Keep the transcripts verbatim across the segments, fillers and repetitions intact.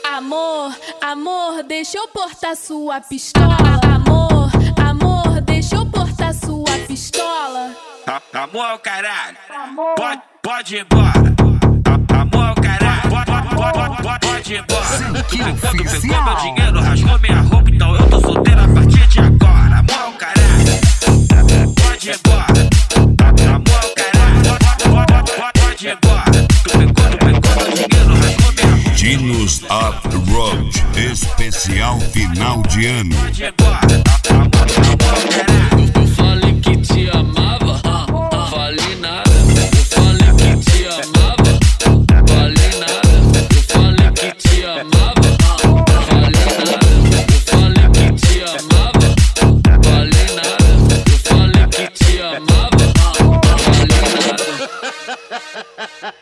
Amor, amor, deixa eu portar sua pistola. Amor, amor, deixa eu portar sua pistola. Amor ao caralho, pode, pode ir embora. Amor ao caralho, pode, pode, pode, pode ir embora. Tu pegou, tu pegou meu dinheiro, rasgou minha roupa, então eu tô solteiro a partir de agora. Amor ao caralho, pode ir embora. Amor ao caralho, pode, pode, pode, pode ir embora. Tu pegou, tu pegou meu dinheiro, rasgou minha roupa. Dinos Up Road, especial final de ano. Pode ir embora. Amor ao caralho. Eu falei que te amava, ah, falei nada. Eu falei que te amava, falei nada. Eu falei que te amava, ah, falei nada. Eu falei que te amava, falei nada. Eu falei que te amava, ah, falei nada.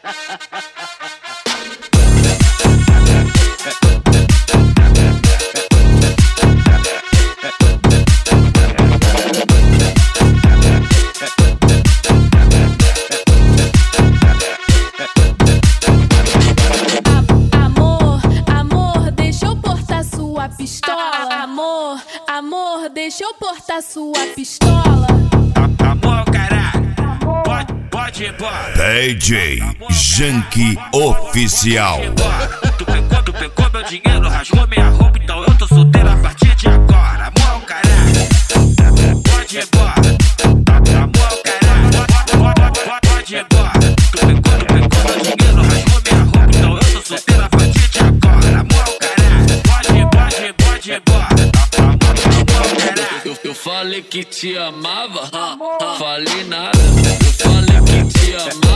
Pistola, amor, amor, deixa eu portar sua pistola. Amor ao caralho, pode, pode ir embora. D J Junkie Oficial. Tu pegou, tu pegou meu dinheiro, rasgou minha roupa, então eu tô solteiro a partir de agora. Amor ao caralho, pode ir embora. Amor ao caralho, pode, pode, pode, pode ir embora. Tu pegou, tu pegou meu dinheiro, rasgou minha roupa, então eu tô solteiro a partir de agora. Amor ao caralho, pode ir, pode ir, pode ir embora. Amor ao caralho. Eu, eu falei que te amava, ah, falei nada. Eu falei que te amava.